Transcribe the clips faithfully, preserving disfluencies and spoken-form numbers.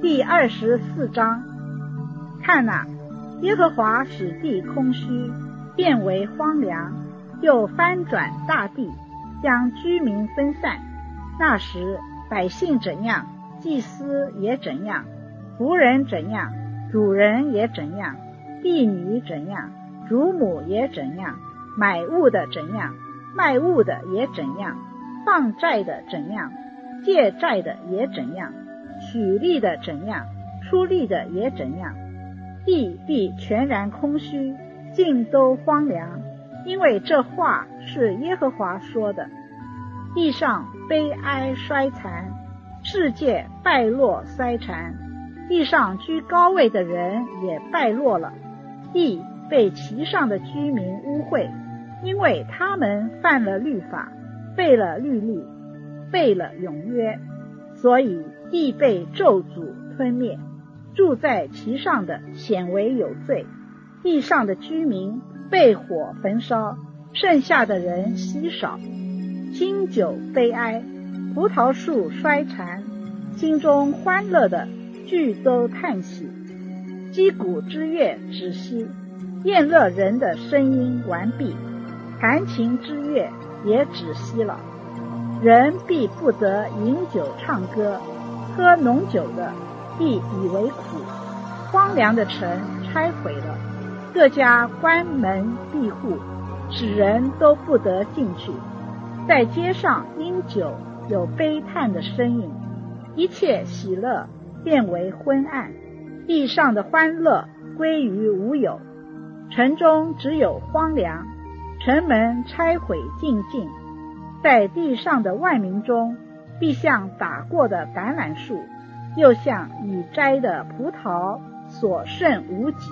第二十四章。看哪，耶和华使地空虚，变为荒凉，又翻转大地，将居民分散。那时百姓怎样，祭司也怎样，仆人怎样，主人也怎样，婢女怎样，主母也怎样，买物的怎样，卖物的也怎样，放债的怎样，借债的也怎样，取利的怎样，出利的也怎样。地必全然空虚，尽都荒凉，因为这话是耶和华说的。地上悲哀衰残，世界败落衰残，地上居高位的人也败落了。地被其上的居民污秽，因为他们犯了律法，背了律例，背了永约，所以地被咒诅吞灭。住在其上的显为有罪，地上的居民被火焚烧，剩下的人稀少。清酒悲哀，葡萄树衰残，心中欢乐的俱都叹息。击鼓之乐止息，宴乐人的声音完毕，弹琴之乐也止息了。人必不得饮酒唱歌，喝浓酒的必以为苦。荒凉的城拆毁了，各家关门闭户，使人都不得进去。在街上因酒有悲叹的声音，一切喜乐变为昏暗，地上的欢乐归于无有。城中只有荒凉，城门拆毁尽尽。在地上的万民中，必像打过的橄榄树，又像已摘的葡萄，所剩无几。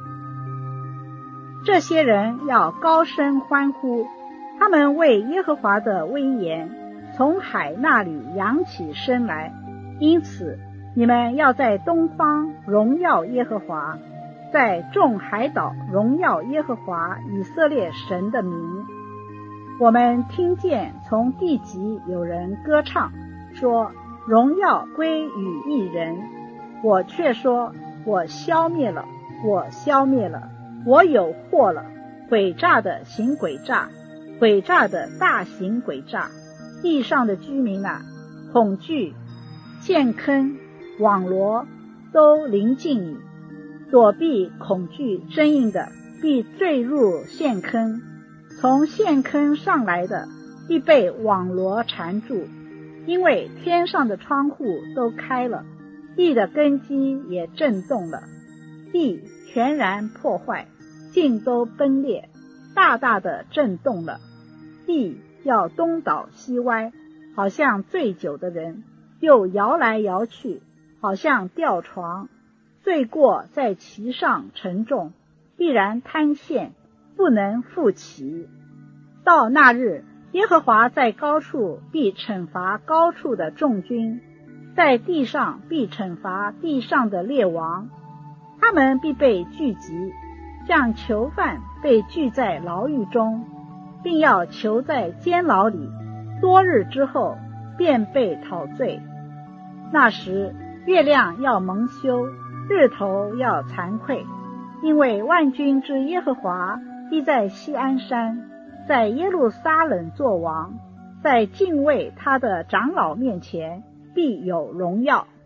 这些人要高声欢呼，他们为耶和华的威严从海那里扬起声来。因此你们要在东方荣耀耶和华，在众海岛荣耀耶和华以色列神的名。我们听见从地极有人歌唱，说荣耀归于一人。我却说，我消灭了，我消灭了，我有祸了。诡诈的行诡诈，诡诈的大行诡诈。地上的居民啊，恐惧、陷坑、网罗都临近你。躲避恐惧争硬的，必坠入陷坑；从陷坑上来的，必被网罗缠住。因为天上的窗户都开了，地的根基也震动了，地全然破坏，尽都崩裂，大大的震动了。地要东倒西歪，好像醉酒的人，又摇来摇去，好像吊床。罪过在其上沉重，必然瘫陷，不能复起。到那日，耶和华在高处必惩罚高处的众军，在地上必惩罚地上的列王。他们必被聚集，像囚犯被聚在牢狱中，并要囚在监牢里，多日之后便被讨罪。那时月亮要蒙羞，日头要惭愧，因为万军之耶和华必在锡安山，在耶路撒冷作王，在敬畏他的长老面前必有荣耀。